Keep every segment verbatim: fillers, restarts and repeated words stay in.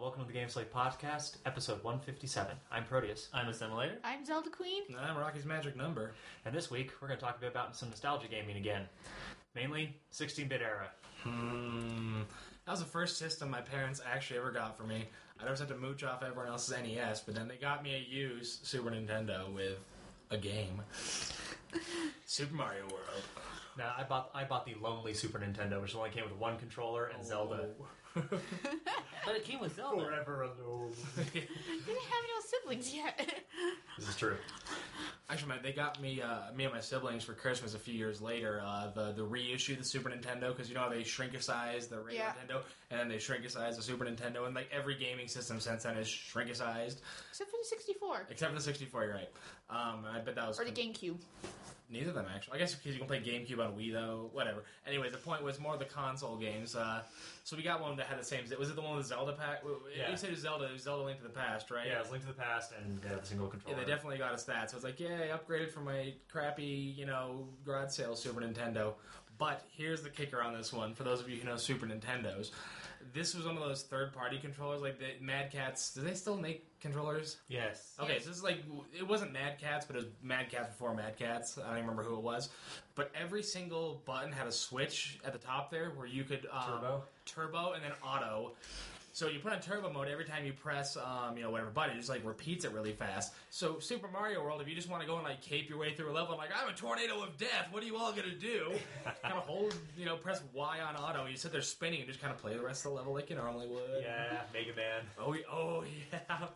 welcome to the Game Slate Podcast, episode one fifty-seven. I'm Proteus. I'm Assimilator. I'm Zelda Queen. And I'm Rocky's Magic Number. And this week, we're going to talk a bit about some nostalgia gaming again. Mainly, sixteen-bit era. Hmm. That was the first system my parents actually ever got for me. I just had to mooch off everyone else's N E S, but then they got me a used Super Nintendo with a game. Super Mario World. Now, I bought I bought the lonely Super Nintendo, which only came with one controller and Oh. Zelda. But it came with Zelda. Forever alone. Didn't have no siblings yet. This is true. Actually, man, they got me, uh, me and my siblings for Christmas a few years later. Uh, the the reissue of the Super Nintendo, because you know how they shrink-a-size the regular Yeah. Nintendo, and then they shrink-a-size the Super Nintendo, and like every gaming system since then is shrink-a-sized, Except for the sixty-four. except for the sixty-four. You're right. Um, I bet that was Or the GameCube. Neither of them, actually. I guess because you can play GameCube on Wii, though. Whatever. Anyways, the point was more of the console games. Uh, so we got one that had the same... Was it the one with Zelda pack? Yeah. You said it was Zelda. It was Zelda Link to the Past, right? Yeah, it was Link to the Past and uh, the single Yeah, controller. they definitely got us that. So I was like, yay, upgraded from my crappy, you know, garage sale Super Nintendo. But here's the kicker on this one, for those of you who know Super Nintendos. This was one of those third-party controllers, like the Mad Catz. Do they still make controllers? Yes. Okay, so this is like, it wasn't Mad Catz, but it was Mad Catz before Mad Catz. I don't even remember who it was. But every single button had a switch at the top there where you could... Um, Turbo? Turbo and then auto. So you put on turbo mode, every time you press, um, you know, whatever button, it just, like, repeats it really fast. So Super Mario World, if you just want to go and, like, cape your way through a level, I'm like, I'm a tornado of death, what are you all going to do? Kind of hold, you know, press Y on auto, and you sit there spinning and just kind of play the rest of the level like you normally would. Yeah, Mega Man. Oh, yeah. Oh, yeah.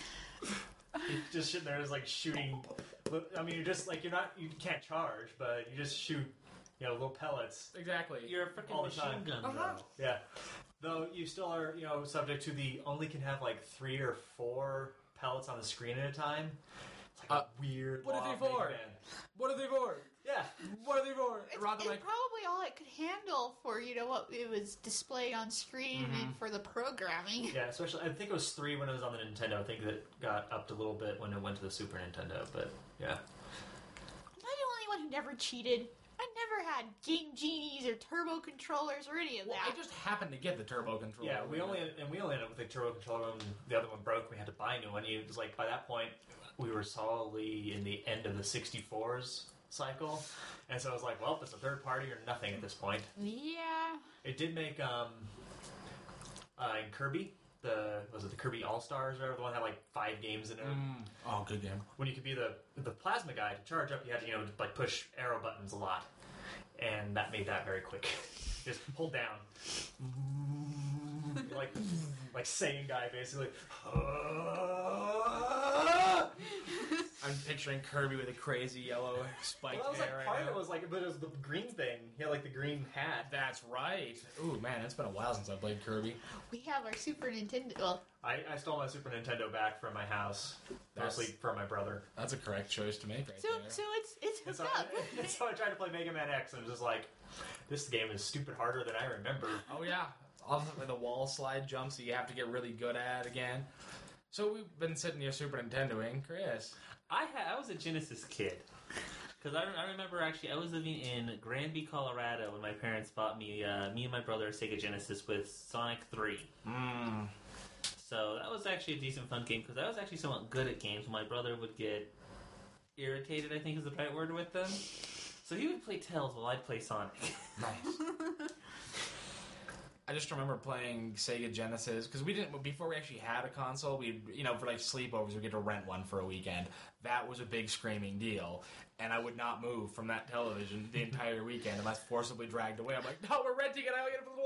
You're just sitting there, just like shooting. I mean, you're just like you're not. You can't charge, but you just shoot. You know, little pellets. Exactly. You're a freaking All the machine time. gun, Uh-huh. though. Yeah. Though you still are, you know, subject to the only can have like three or four pellets on the screen at a time. It's like Uh, a weird. what are long they for? Mega Man. What are they for? Yeah. What are they for? It's, Rather it's like, probably all it could handle for, you know, what it was displayed on screen and for the programming. Yeah, especially I think it was three when it was on the Nintendo. I think that got upped a little bit when it went to the Super Nintendo, but yeah. Am I the only one who never cheated? I never had Game Genies or Turbo controllers or any of well, that. I just happened to get the turbo controller. Yeah, we only and we only ended up with the turbo controller when the other one broke. We had to buy a new one. It was like by that point we were solidly in the end of the sixty-fours cycle, and so I was like, well, it's a third party or nothing at this point. Yeah. It did make um, uh, in Kirby. The was it the Kirby All Stars or whatever, the one that had like five games in it. Mm. Oh, good game. When you could be the the plasma guy to charge up, you had to you know like push arrow buttons a lot, and that made that very quick. Just hold down, like like Saiyan guy basically. I'm picturing Kirby with a crazy yellow spiked Well, that was hair like right part of now. it was like, but it was the green thing. He had like the green hat. That's right. Ooh, man, it's been a while since I played Kirby. We have our Super Nintendo. Well, I, I stole my Super Nintendo back from my house, That's- mostly from my brother. That's a correct choice to make right so there. so it's it's And hooked so, up. and so I tried to play Mega Man X, and was just like, this game is stupid harder than I remember. Oh, yeah. Also, the wall slide jumps that you have to get really good at again. So we've been sitting here Super Nintendoing. Chris. I had, I was a Genesis kid. Because I, I remember actually, I was living in Granby, Colorado when my parents bought me, uh, me and my brother, a Sega Genesis with Sonic three. Mmm. So that was actually a decent, fun game because I was actually somewhat good at games. My brother would get irritated, I think is the right word, with them. So he would play Tails while I'd play Sonic. Nice. I just remember playing Sega Genesis because we didn't before we actually had a console. We, you know, for like sleepovers, we get to rent one for a weekend. That was a big screaming deal, and I would not move from that television the entire weekend unless forcibly dragged away. I'm like, no, we're renting it. I don't get it for the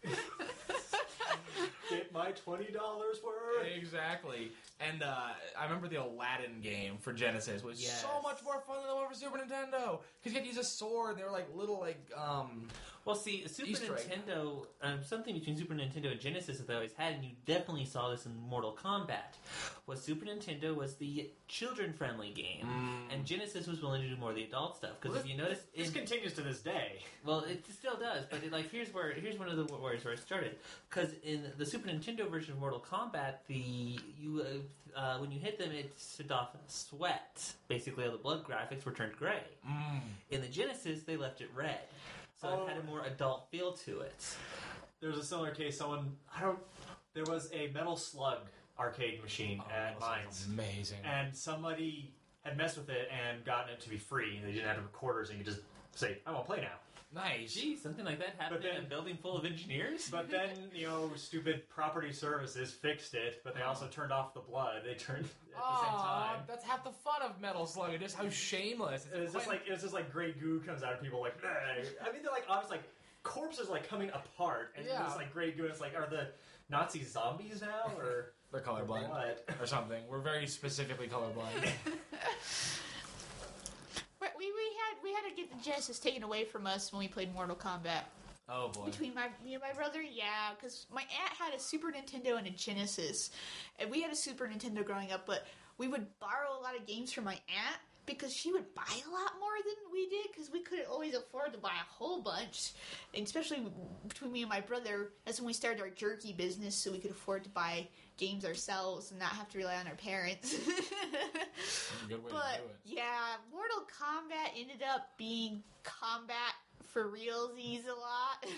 one. Get my twenty dollars worth. Exactly. And uh, I remember the Aladdin game for Genesis was Yes. so much more fun than the one for Super Nintendo because you had to use a sword. They were like little like um. Well, see, Super Easter egg. Nintendo, um, something between Super Nintendo and Genesis that I always had, and you definitely saw this in Mortal Kombat, was Super Nintendo was the children-friendly game, and Genesis was willing to do more of the adult stuff. Because Well, if you notice, This in, continues to this day. well, it still does, but it, like here's where here's one of the words where it started. Because in the Super Nintendo version of Mortal Kombat, the you uh, uh, when you hit them, it set off sweat. Basically, all the blood graphics were turned gray. Mm. In the Genesis, they left it red, so Oh. it had a more adult feel to it. There was a similar case. Someone I don't. there was a Metal Slug arcade machine Oh, at that sounds Mines, amazing. and somebody had messed with it and gotten it to be free. They didn't have recorders, and you could just say, "I want to play now." Nice. Geez, something like that happened But in a then- building full of engineers? But then, you know, stupid property services fixed it, but they also turned off the blood. They turned at the same Aw, time. that's half the fun of Metal Slug. Just how shameless. It was just quite- like it was just like gray goo comes out of people like. "Bleh." I mean, they're like obviously like corpses like coming apart, and Yeah. it's like gray goo. It's like, are the Nazis zombies now, or they're colorblind what? or something. We're very specifically colorblind. But we, we had we had to get the Genesis taken away from us when we played Mortal Kombat. Oh boy. Between my me and my brother, yeah, because my aunt had a Super Nintendo and a Genesis, and we had a Super Nintendo growing up. But we would borrow a lot of games from my aunt because she would buy a lot more than we did because we couldn't always afford to buy a whole bunch. And especially between me and my brother, that's when we started our jerky business, so we could afford to buy games ourselves and not have to rely on our parents. That's a good way But to do it. yeah, Mortal Kombat ended up being combat for realsies a lot.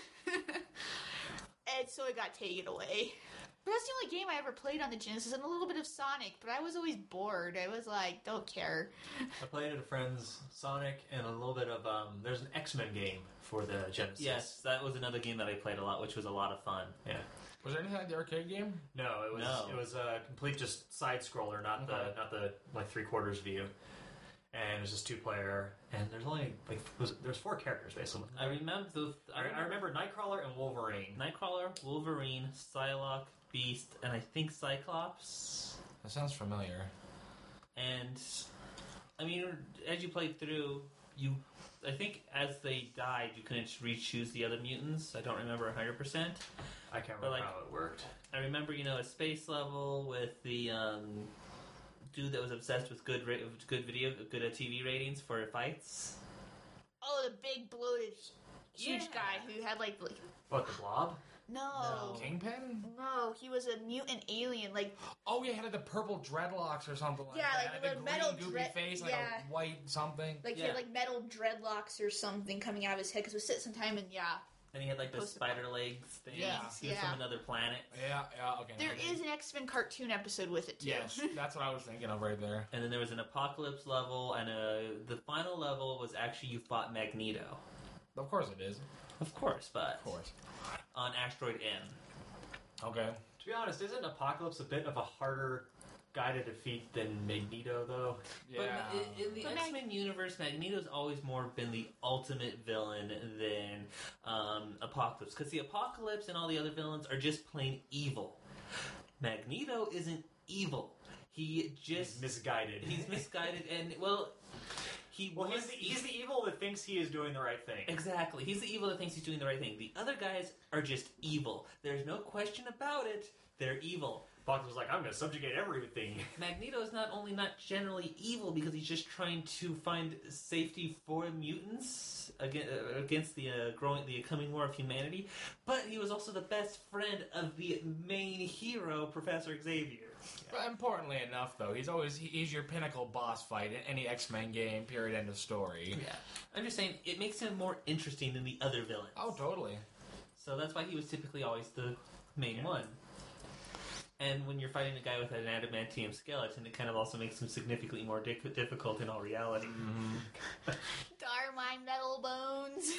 And so it got taken away. But that's the only game I ever played on the Genesis, and a little bit of Sonic, but I was always bored. I was like, don't care. I played at a friend's Sonic and a little bit of um. There's an X-Men game for the Genesis. Yes, that was another game that I played a lot, which was a lot of fun. Yeah. Was there anything like the arcade game? No, it was No. it was a complete just side scroller, not Okay. the not the like three quarters view. And it was just two player, and there's only like was, there's four characters basically. I remember the. I, I remember Nightcrawler and Wolverine. Nightcrawler, Wolverine, Psylocke, Beast, and I think Cyclops. That sounds familiar. And I mean, as you played through, you, I think as they died, you couldn't re-choose the other mutants. I don't remember one hundred percent. I can't But, remember like- how it worked. I remember, you know, a space level with the um, dude that was obsessed with good, ra- with good video, good uh, T V ratings for fights. Oh, the big bloated huge Yeah. guy who had like, like What, the Blob? no. No. Kingpin? No, he was a mutant alien. Like, Oh yeah, he had the purple dreadlocks or something like Yeah, that. like Had the the metal green goopy dread- face, like yeah. a white something. like he Yeah. had like metal dreadlocks or something coming out of his head because we sit some time and yeah. And he had like the Post- spider legs thing. Yeah. He was Yeah. from another planet. Yeah, yeah, okay. There okay. is an X-Men cartoon episode with it too. Yes, that's what I was thinking of right there. And then there was an apocalypse level, and a, the final level was actually you fought Magneto. Of course it is. Of course, but Of course. on Asteroid M. Okay. To be honest, isn't Apocalypse a bit of a harder guy to defeat than Magneto, though? Yeah. But in, in the But Mag- X-Men universe, Magneto's always more been the ultimate villain than um, Apocalypse. Because the Apocalypse and all the other villains are just plain evil. Magneto isn't evil. He just... He's misguided. He's misguided, and, well... He Well, was he's the, he's the evil that thinks he is doing the right thing. Exactly. He's the evil that thinks he's doing the right thing. The other guys are just evil. There's no question about it. They're evil. Apocalypse was like, I'm going to subjugate everything. Magneto is not only not generally evil because he's just trying to find safety for mutants against, against the uh, growing, the coming war of humanity, but he was also the best friend of the main hero, Professor Xavier. But importantly enough, though, he's always he- he's your pinnacle boss fight in any X-Men game. Period. End of story. Yeah, I'm just saying it makes him more interesting than the other villains. Oh, totally. So that's why he was typically always the main Yeah. one. And when you're fighting a guy with an adamantium skeleton, it kind of also makes him significantly more di- difficult in all reality. Dar my metal bones.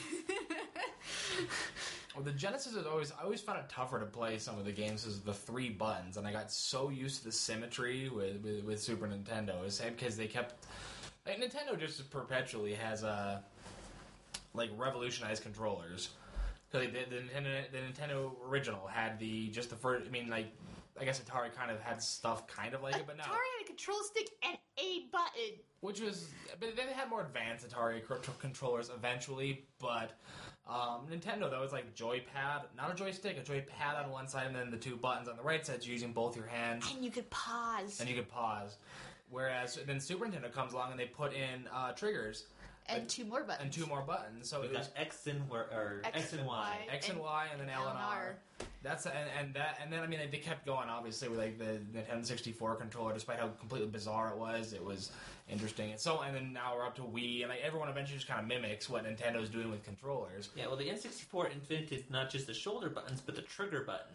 Well, the Genesis is always I always found it tougher to play some of the games as the three buttons, and I got so used to the symmetry with with, with Super Nintendo, is because they kept like, Nintendo just perpetually has a like revolutionized controllers. Because the, the Nintendo the Nintendo original had the just the first. I mean, like I guess Atari kind of had stuff kind of like it, but now Atari had a control stick and a button. which was but they had more advanced Atari c- controllers eventually, but um, Nintendo though is like joypad, not a joystick, a joypad on one side, and then the two buttons on the right side using both your hands, And you could pause. and you could pause. Whereas then Super Nintendo comes along and they put in uh, triggers And two more buttons. and two more buttons, so We it was got X and or, or X X, and and Y. Y. X and Y and then L and R. That's and, and that and then I mean they kept going obviously with like the Nintendo sixty-four controller, despite how completely bizarre it was. It was interesting, and so and then now we're up to Wii, and like everyone eventually just kind of mimics what Nintendo's doing with controllers. Yeah, well, the N sixty-four invented not just the shoulder buttons, but the trigger button.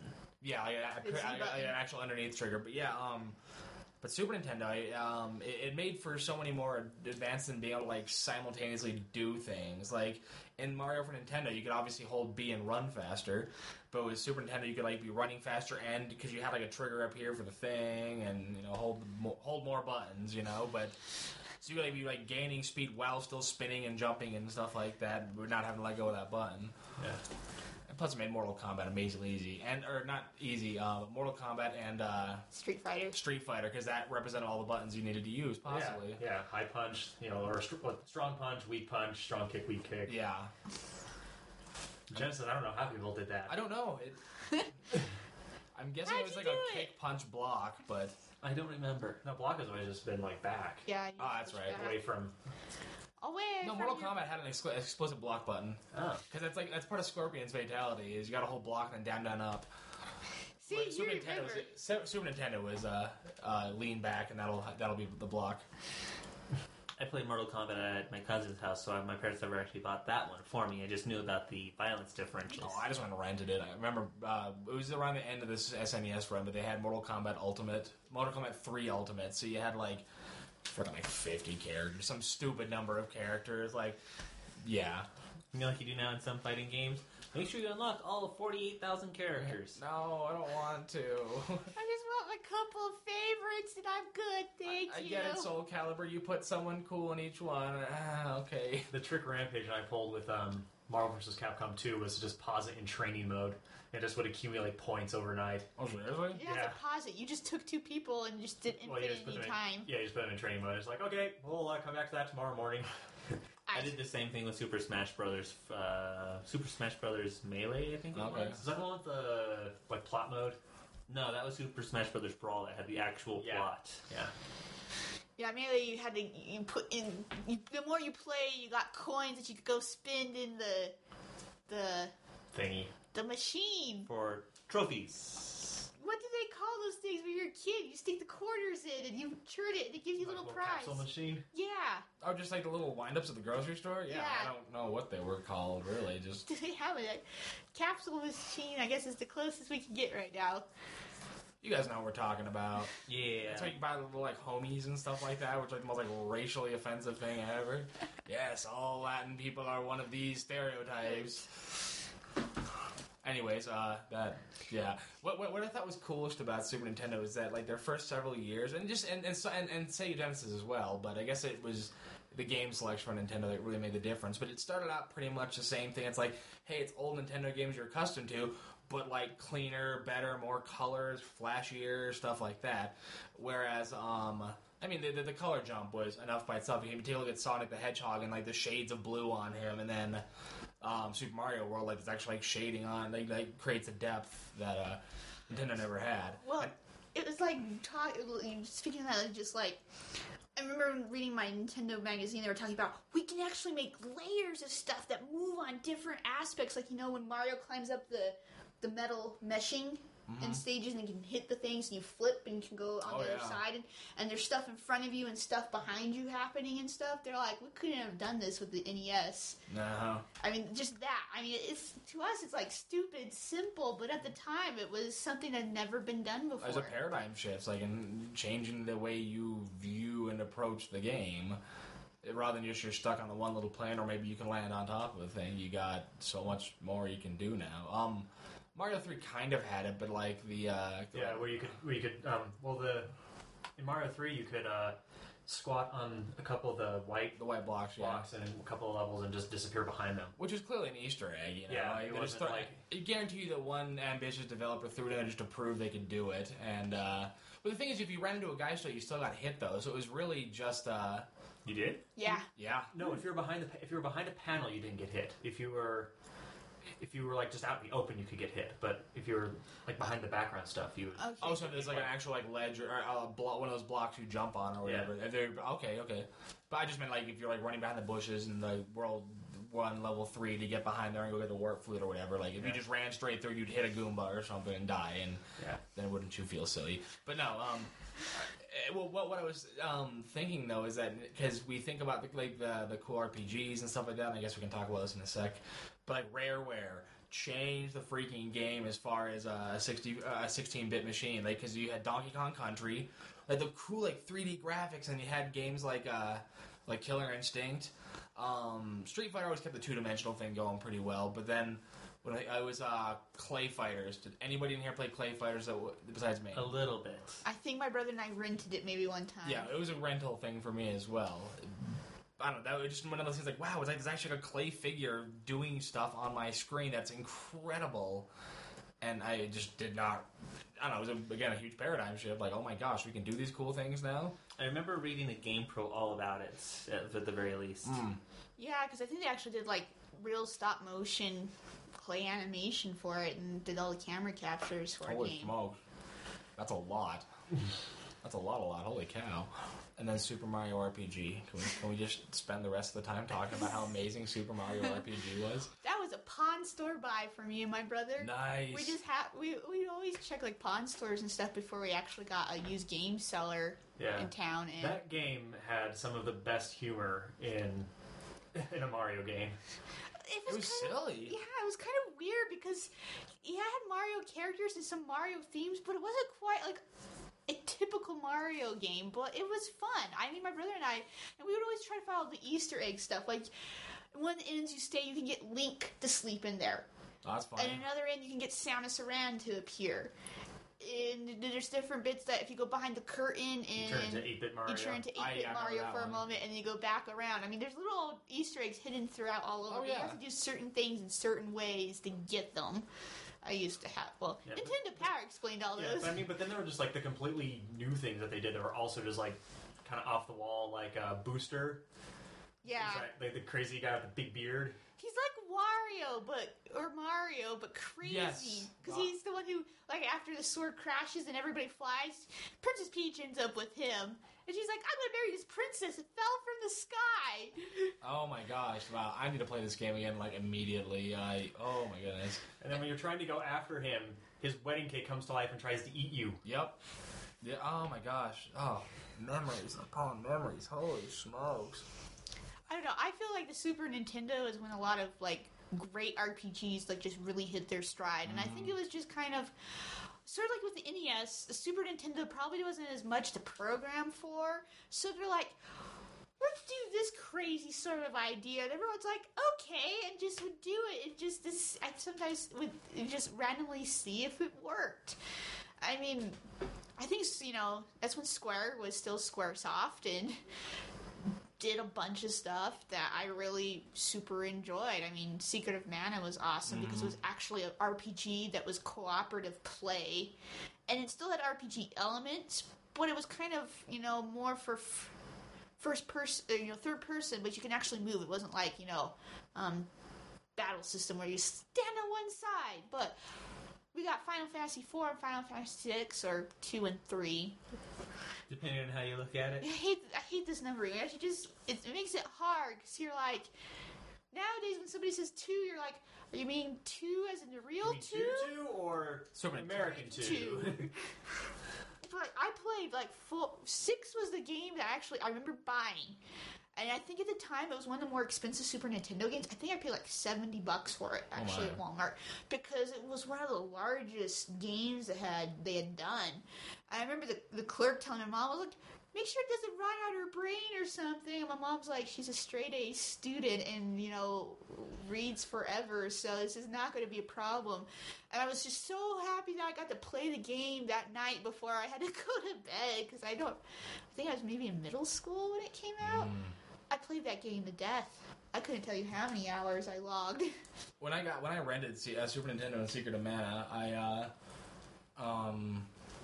Yeah, like, a, The Z a, a, button. an actual underneath trigger. But yeah, um, but Super Nintendo, um, it, it made for so many more advanced and being able to like simultaneously do things. Like in Mario for Nintendo, you could obviously hold B and run faster, but with Super Nintendo, you could like be running faster and because you had like a trigger up here for the thing, and you know hold mo- hold more buttons, you know, but. So you could like, be like gaining speed while still spinning and jumping and stuff like that, but not having to let go of that button. Yeah. And plus, it made Mortal Kombat amazingly easy, and or not easy, uh, but Mortal Kombat and uh, Street Fighter. Street Fighter, because that represented all the buttons you needed to use, possibly. Yeah, yeah, high punch, you know, or str- what, strong punch, weak punch, strong kick, weak kick. Yeah. Genesis, I don't know how people did that. I don't know. It, I'm guessing How'd it was you like do a it? kick, punch, block, but I don't remember. No, block has always just been like back, Yeah. you Oh, that's push right. back. away from. Away no, from Mortal your- Kombat had an exclu- explicit block button Oh, because that's like that's part of Scorpion's fatality. Is you got to hold block and then down, down, up. See, Wait, you Super Nintendo remember. was Su- Super Nintendo was uh, uh, lean back, and that'll that'll be the block. I played Mortal Kombat at my cousin's house, so my parents never actually bought that one for me. I just knew about the violence differentials. Oh, I just went and rented it. I remember uh, it was around the end of this S N E S run, but they had Mortal Kombat Ultimate, Mortal Kombat three Ultimate. So you had like freaking like fifty characters, some stupid number of characters. Like, yeah, You know, like you do now in some fighting games. Make sure you unlock all forty-eight thousand characters. no, I don't want to. I just want my couple of favorites and I'm good, thank I you. get it, Soul Calibur. You put someone cool in each one. Ah, okay. the trick rampage I pulled with um, Marvel vs. Capcom two was to just pause it in training mode. It just would accumulate points overnight. Oh, seriously? You have Yeah. to pause it. You just took two people and just did Well, you infinite just put them in, time. yeah, you just put them in training mode. It's like, okay, we'll uh, come back to that tomorrow morning. I did the same thing with Super Smash Brothers. Uh, Super Smash Brothers Melee, I think it Okay. was. Is that the one with the like plot mode? No, that was Super Smash Brothers Brawl that had the actual Yeah. plot. Yeah. Yeah, mainly you had to you put in. You, the more you play, you got coins that you could go spend in the the Thingy. the machine. For trophies. What do they call those things when you're a kid? You stick the quarters in and you churn it and it gives you a Like little, little prize. capsule machine. Yeah. Oh, just like the little wind-ups at the grocery store? Yeah, Yeah. I don't know what they were called, really. Just Do they have it? Capsule machine, I guess, is the closest we can get right now. you guys know what we're talking about. Yeah. That's why you can buy little like homies and stuff like that, which is like the most like racially offensive thing ever. Yes, all Latin people are one of these stereotypes. Anyways, uh, that yeah. What, what what I thought was coolest about Super Nintendo is that like their first several years, and just and and so- and, and Sega Genesis as well, but I guess it was the game selection for Nintendo that really made the difference. But it started out pretty much the same thing. It's like, hey, it's old Nintendo games you're accustomed to, but like cleaner, better, more colors, flashier, stuff like that. Whereas, um, I mean, the, the, the color jump was enough by itself. You can take a look at Sonic the Hedgehog and like the shades of blue on him, and then um, Super Mario World, like it's actually like shading on, like, like creates a depth that uh, Nintendo never had. Well, And- it was like talk, speaking of that, like, just like I remember reading my Nintendo magazine. They were talking about we can actually make layers of stuff that move on different aspects. Like, you know, when Mario climbs up the the metal meshing in stages and you can hit the things and you flip and you can go on Oh, the other yeah. side, and, and there's stuff in front of you and stuff behind you happening and stuff. They're like, we couldn't have done this with the N E S. No. I mean, just that. I mean, it's to us, it's like stupid, simple, but at the time, it was something that had never been done before. There's a paradigm shift, like in changing the way you view and approach the game. Rather than just you're stuck on the one little plane, or maybe you can land on top of a thing. You got so much more you can do now. Um, Mario three kind of had it, but like the uh, Yeah, where you could, where you could, um, well, the in Mario three you could uh, squat on a couple of the white the white blocks, yeah. blocks and a couple of levels and just disappear behind them. Which is clearly an Easter egg, you know. Yeah, like, it they just wasn't throw- like- I guarantee you that one ambitious developer threw it in there just to prove they could do it. And uh, but the thing is, if you ran into a guy, so you still got hit though. So it was really just uh, You did? Yeah. yeah. No, if you're behind the pa- if you were behind a panel, you didn't get hit. If you were if you were like just out in the open, you could get hit. But if you were like behind the background stuff, you would. Okay. Oh, so there's like an actual like ledge or uh, blo- one of those blocks you jump on or Yeah. whatever. If they're- okay, okay. But I just meant like if you're like running behind the bushes in the world one level three to get behind there and go get the warp flute or whatever. Like if you Yeah. just ran straight through, you'd hit a Goomba or something and die, and Yeah. then wouldn't you feel silly? But no. Um, uh, well, what what I was um, thinking though is that because we think about the, like the the cool R P Gs and stuff like that, and I guess we can talk about this in a sec. But like Rareware, changed the freaking game as far as a sixty a sixteen-bit machine. Like, because you had Donkey Kong Country, like the cool like three D graphics, and you had games like uh like Killer Instinct. Um, Street Fighter always kept the two-dimensional thing going pretty well, but then when I, I was uh, Clay Fighters. Did anybody in here play Clay Fighters that w- besides me? A little bit. I think my brother and I rented it maybe one time. Yeah, it was a rental thing for me as well. I don't know, that was just one of those things like, wow, it's like there's actually like a clay figure doing stuff on my screen that's incredible. And I just did not, I don't know, it was, a, again, a huge paradigm shift. Like, oh my gosh, we can do these cool things now? I remember reading the GamePro all about it, at the very least. Mm. Yeah, because I think they actually did like real stop motion clay animation for it and did all the camera captures for Holy a game. smokes. That's a lot. That's a lot, a lot. Holy cow. And then Super Mario R P G. Can we, can we just spend the rest of the time talking about how amazing Super Mario R P G was? That was a pawn store buy for me and my brother. Nice. We just had we we always check like pawn stores and stuff before we actually got a used game seller Yeah. in town. And That game had some of the best humor in in a Mario game. it It was, was kind of, silly. yeah, it was kind of weird because yeah, it had Mario characters and some Mario themes, but it wasn't quite like a typical Mario game, but it was fun. I mean, my brother and I, and we would always try to follow the Easter egg stuff. Like, one ends you stay, you can get Link to sleep in there. Oh, that's fun. And another end, you can get Samus Aran to appear. And there's different bits that if you go behind the curtain and You turn into eight-bit Mario. you turn into I- eight-bit I remember Mario that for a one. moment, and then you go back around. I mean, there's little Easter eggs hidden throughout all over. Oh, but You yeah. have to do certain things in certain ways to get them. I used to have. Well, Yeah, but- Nintendo Power explained all Yeah, those. but I mean, but then there were just like the completely new things that they did that were also just like kind of off the wall, like uh, Booster. yeah. He's like, like the crazy guy with the big beard. He's like Wario, but or Mario, but crazy. Yes. Because Uh, he's the one who, like, after the sword crashes and everybody flies, Princess Peach ends up with him, and she's like, "I'm gonna marry this princess. It fell from the sky." Oh my gosh! Wow, I need to play this game again like immediately. I oh my goodness. And then when you're trying to go after him, his wedding cake comes to life and tries to eat you. Yep. Yeah. Oh my gosh. Oh, memories upon memories. Holy smokes. I don't know. I feel like the Super Nintendo is when a lot of like great R P Gs like just really hit their stride, and I think it was just kind of sort of like with the N E S, the Super Nintendo probably wasn't as much to program for, so they're like, let's do this crazy sort of idea, and everyone's like, okay, and just would do it. It just this, I sometimes would just randomly see if it worked. I mean, I think you know that's when Square was still SquareSoft and did a bunch of stuff that I really super enjoyed. I mean, Secret of Mana was awesome because it was actually an R P G that was cooperative play, and it still had R P G elements, but it was kind of, you know, more for f- first person, you know, third person, but you can actually move. It wasn't like, you know, um, battle system where you stand on one side, but we got Final Fantasy four and Final Fantasy six, or two and three. Depending on how you look at it. I hate I hate this numbering. It actually just it, it makes it hard because you're like, nowadays when somebody says two, you're like, are you meaning two as in the real You mean two? two or Super American two? Two. But I played like full six was the game that actually I remember buying, and I think at the time it was one of the more expensive Super Nintendo games. I think I paid like seventy bucks for it actually my. at Walmart because it was one of the largest games that had they had done. I remember the the clerk telling my mom, I was like, make sure it doesn't rot out her brain or something. And my mom's like, she's a straight A student and, you know, reads forever, so this is not going to be a problem. And I was just so happy that I got to play the game that night before I had to go to bed, because I don't, I think I was maybe in middle school when it came out. I played that game to death. I couldn't tell you how many hours I logged. When I got when I rented C- uh, Super Nintendo and Secret of Mana, I uh, um.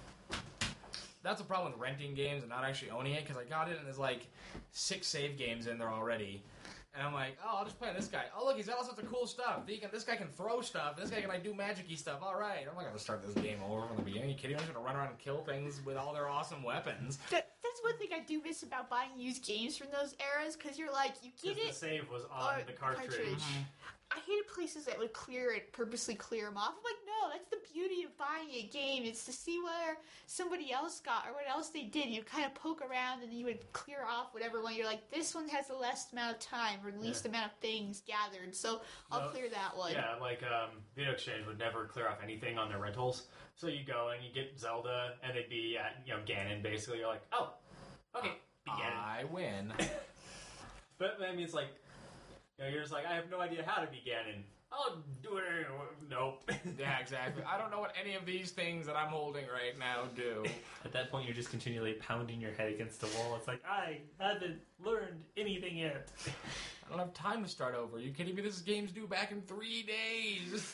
That's a problem with renting games and not actually owning it, because I got it and there's like six save games in there already. And I'm like, oh, I'll just play on this guy. Oh, look, he's got all sorts of cool stuff. He can, this guy can throw stuff. This guy can, like, do magic-y stuff. All right. I'm not going to start this game over from the beginning. Are you kidding me? I'm just going to run around and kill things with all their awesome weapons. That, that's one thing I do miss about buying used games from those eras, because you're like, you get Because the it. save was on or the cartridge. cartridge. I hated places that would clear it, purposely clear them off. I'm like, no, that's the beauty of buying a game. It's to see where somebody else got or what else they did. You kind of poke around and then you would clear off whatever one. You're like, this one has the least amount of time or the least Yeah. amount of things gathered, so I'll No, clear that one. Yeah, like um, Video Exchange would never clear off anything on their rentals. So you go and you get Zelda, and they'd be at, you know, Ganon, basically. You're like, oh, okay, be Ganon. I win. But, I mean, it's like, you know, you're just like, I have no idea how to be Ganon. I'll do it anyway. Nope. Yeah, exactly. I don't know what any of these things that I'm holding right now do. At that point, you're just continually pounding your head against the wall. It's like, I haven't learned anything yet. I don't have time to start over. Are you kidding me? This game's due back in three days.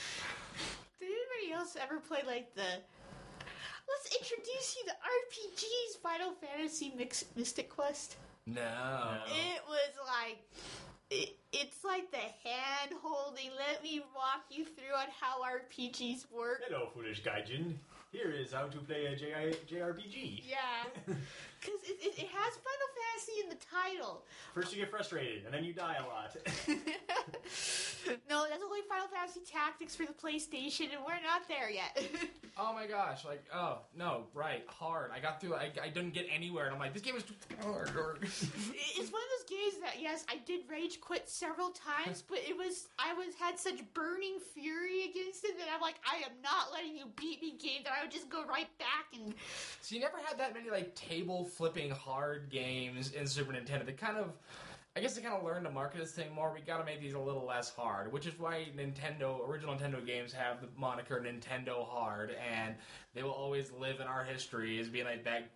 Did anybody else ever play like the let's introduce you to R P Gs Final Fantasy Mix- Mystic Quest? No. It was like it, it's like the hand holding. Let me walk you through on how R P Gs work. Hello, foolish gaijin. Here is how to play a J- JRPG. Yeah, because it, it, it has Final Fantasy in the title. First you get frustrated, and then you die a lot. No, that's only Final Fantasy Tactics for the PlayStation, and we're not there yet. Oh my gosh, like, oh, no, right, hard. I got through, I, I didn't get anywhere, and I'm like, this game is too hard. It's one of those games that, yes, I did rage quit several times, but it was, I was, had such burning fury against it that I'm like, I am not letting you beat me, game, that I would just go right back and... So you never had that many, like, table-flipping hard games in Super Nintendo. They kind of... I guess they kind of learned to market this thing more. We gotta make these a little less hard, which is why Nintendo, original Nintendo games have the moniker Nintendo Hard, and they will always live in our history as being like that.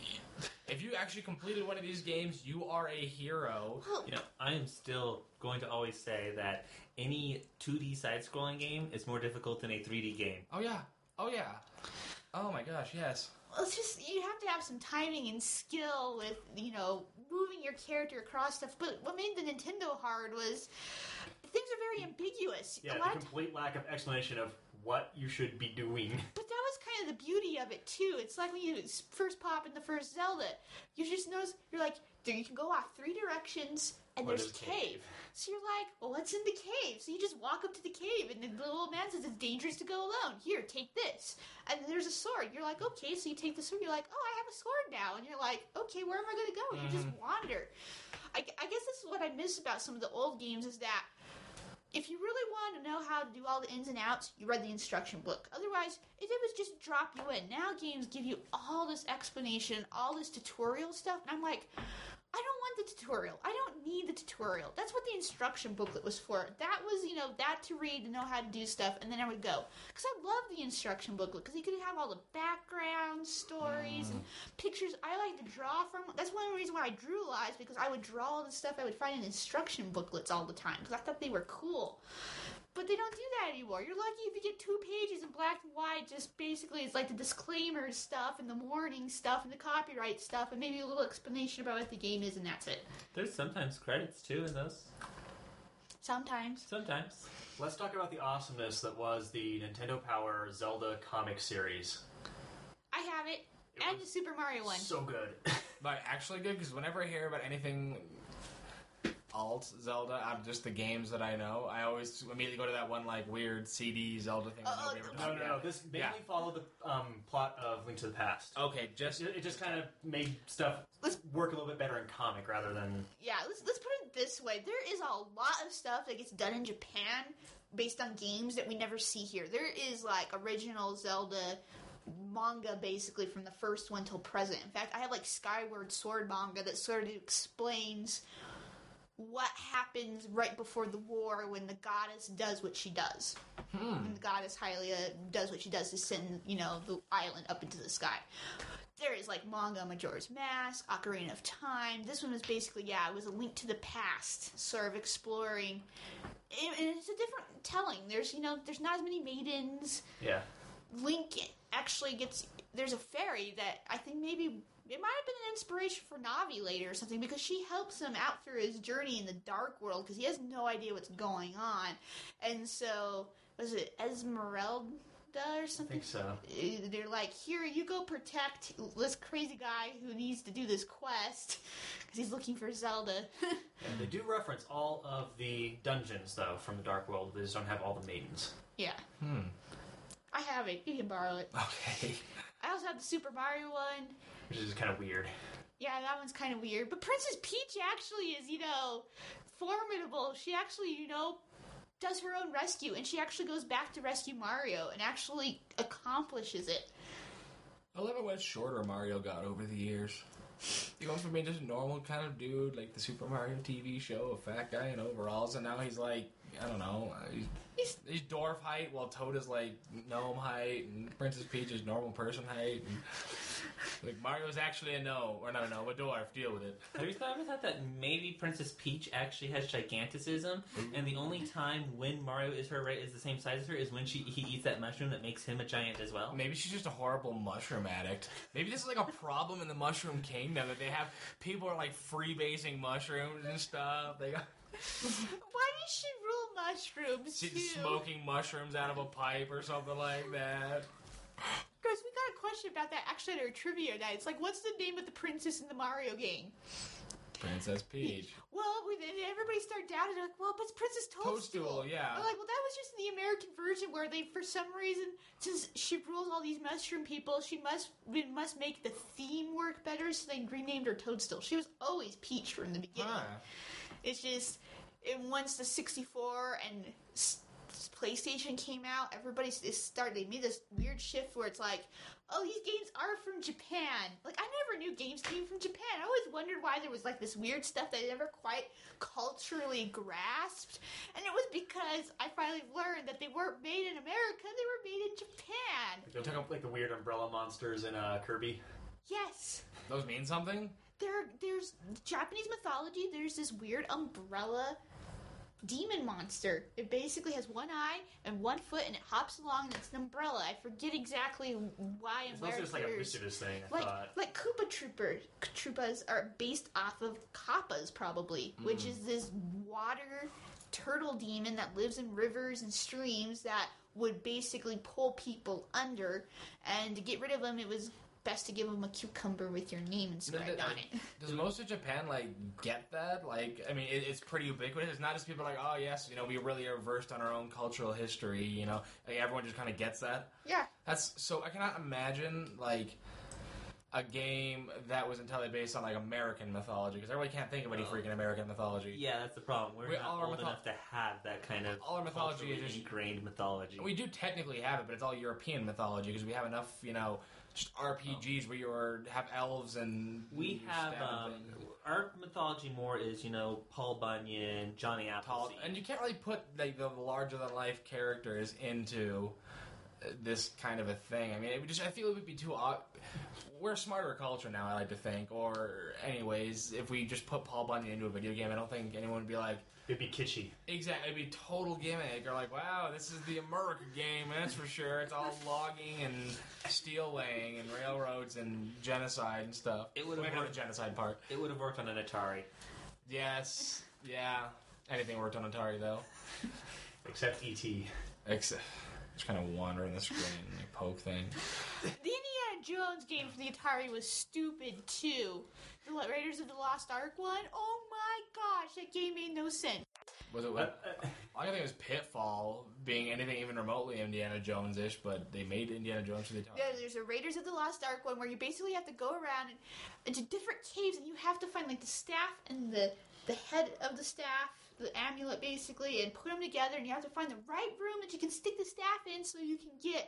If you actually completed one of these games, you are a hero. Well, You know, I am still going to always say that any two D side-scrolling game is more difficult than a three D game. Oh yeah, oh yeah, oh my gosh, yes. well, it's just, you have to have some timing and skill with, you know, moving your character across stuff, but what made the Nintendo hard was things are very ambiguous. Yeah, A the lot of complete lack of explanation of what you should be doing. But that was kind of the beauty of it too. It's like when you first pop in the first Zelda, you just notice you're like, there you can go off three directions, and Or there's there's a a cave. cave. So you're like, well, what's in the cave? So you just walk up to the cave, and the little man says it's dangerous to go alone. Here, take this. And then there's a sword. You're like, okay, so you take the sword. You're like, oh, I have a sword now. And you're like, okay, where am I going to go? And you just wander. I, I guess this is what I miss about some of the old games is that if you really want to know how to do all the ins and outs, you read the instruction book. Otherwise, it would just drop you in. Now games give you all this explanation, all this tutorial stuff, and I'm like, I don't want the tutorial. I don't need the tutorial. That's what the instruction booklet was for. That was, you know, that to read to know how to do stuff, and then I would go. Because I love the instruction booklet, because you could have all the background stories and pictures. I like to draw from. That's one of the reasons why I drew a lot, is because I would draw all the stuff I would find in instruction booklets all the time, because I thought they were cool. But they don't do that anymore. You're lucky if you get two pages in black and white. Just basically, it's like the disclaimer stuff and the warning stuff and the copyright stuff and maybe a little explanation about what the game is, and that's it. There's sometimes credits, too, in those. Sometimes. Sometimes. Let's talk about the awesomeness that was the Nintendo Power Zelda comic series. I have it. It And the was Super Mario one. So good. But actually good, because whenever I hear about anything alt Zelda out of just the games that I know, I always immediately go to that one like weird C D Zelda thing. that Uh, nobody ever no, talked no, no. about. This mainly Yeah. followed the um, plot of Link to the Past. Okay, just It, it just kind of made stuff Let's- work a little bit better in comic rather than... Yeah, let's, let's put it this way. There is a lot of stuff that gets done in Japan based on games that we never see here. There is, like, original Zelda manga, basically, from the first one till present. In fact, I have, like, Skyward Sword manga that sort of explains what happens right before the war when the goddess does what she does. hmm. And the goddess Hylia does what she does to send, you know, the island up into the sky. There is, like, manga Majora's Mask, Ocarina of Time. This one was basically, yeah, it was a link to the past, sort of exploring. And and it's a different telling. There's, you know, there's not as many maidens. Yeah. Link actually gets... There's a fairy that I think maybe... It might have been an inspiration for Navi later or something, because she helps him out through his journey in the Dark World, because he has no idea what's going on. And so, was it Esmeralda? or I something. think so. Uh, They're like, here, you go protect this crazy guy who needs to do this quest because he's looking for Zelda. And they do reference all of the dungeons, though, from the Dark World. They just don't have all the maidens. Yeah. Hmm. I have it. You can borrow it. Okay. I also have the Super Mario one. Which is kind of weird. Yeah, that one's kind of weird. But Princess Peach actually is, you know, formidable. She actually, you know, does her own rescue, and she actually goes back to rescue Mario and actually accomplishes it. I love how much shorter Mario got over the years. He went from being just a normal kind of dude, like the Super Mario T V show, a fat guy in overalls, and now he's like, I don't know, he's, He's, he's dwarf height, while Toad is like gnome height, and Princess Peach is normal person height. And, like, Mario's actually a gnome, or not a gnome, a dwarf, deal with it. Have you thought, ever thought that maybe Princess Peach actually has giganticism, and the only time when Mario is her right is the same size as her is when she he eats that mushroom that makes him a giant as well? Maybe she's just a horrible mushroom addict. Maybe this is like a problem in the Mushroom Kingdom, that they have, people are like freebasing mushrooms and stuff. They got... why does she rule mushrooms, She's too? smoking mushrooms out of a pipe or something like that. Guys, we got a question about that actually at our trivia night. It's like, what's the name of the princess in the Mario game? Princess Peach. Well, we, and everybody started doubting. They're like, well, but it's Princess Toadstool. Toadstool, yeah. I'm like, well, that was just the American version where they, for some reason, since she rules all these mushroom people, she must we must make the theme work better, so they renamed her Toadstool. She was always Peach from the beginning. Huh. It's just, and once the sixty-four and s- PlayStation came out, everybody s- started, they made this weird shift where it's like, oh, these games are from Japan. Like, I never knew games came from Japan. I always wondered why there was, like, this weird stuff that I never quite culturally grasped. And it was because I finally learned that they weren't made in America, they were made in Japan. They're talking about, like, the weird umbrella monsters in uh, Kirby. Yes. Those mean something? There, there's Japanese mythology, there's this weird umbrella demon monster. It basically has one eye and one foot, and it hops along, and it's an umbrella. I forget exactly why and It's where also it just like a appears. mischievous thing, I Like, thought. like Koopa Trooper, Troopas are based off of Kappas, probably, Mm. which is this water turtle demon that lives in rivers and streams that would basically pull people under. And to get rid of them, it was best to give them a cucumber with your name inscribed on it. Does most of Japan, like, get that? Like, I mean, it, it's pretty ubiquitous. It's not just people like, oh, yes, you know, we really are versed on our own cultural history, you know. Like, everyone just kind of gets that. Yeah. That's, so I cannot imagine, like, a game that was entirely based on, like, American mythology, because I really can't think of any freaking American mythology. Yeah, that's the problem. We're We- not all our old mytho- enough to have that kind of All our mythology is culturally just- ingrained mythology. We do technically have it, but it's all European mythology, because we have enough, you know, just R P Gs where you are, have elves and... We have stab um, things. our mythology more is you know Paul Bunyan, Johnny Tall, Appleseed, and you can't really put like the larger than life characters into uh, this kind of a thing. I mean, it would just I feel it would be too odd. We're a smarter culture now, I like to think. Or, anyways, if we just put Paul Bunyan into a video game, I don't think anyone would be like, It'd be kitschy. exactly, it'd be total gimmick. Or like, wow, this is the America game, that's for sure. It's all logging and steel laying and railroads and genocide and stuff. It would've Well, maybe not worked. the genocide part. it would have worked on an Atari. Yes, yeah. Anything worked on Atari though. Except E T Except, just kind of wander on the screen, like poke thing. The Indiana Jones game for the Atari was stupid, too. The Raiders of the Lost Ark one? Oh my gosh, that game made no sense. Was it Uh, what? uh, I think it was Pitfall being anything even remotely Indiana Jones-ish, but they made Indiana Jones for the Atari. Yeah, there's a Raiders of the Lost Ark one where you basically have to go around and, into different caves, and you have to find like the staff and the the head of the staff, the amulet basically, and put them together, and you have to find the right room that you can stick the staff in so you can get.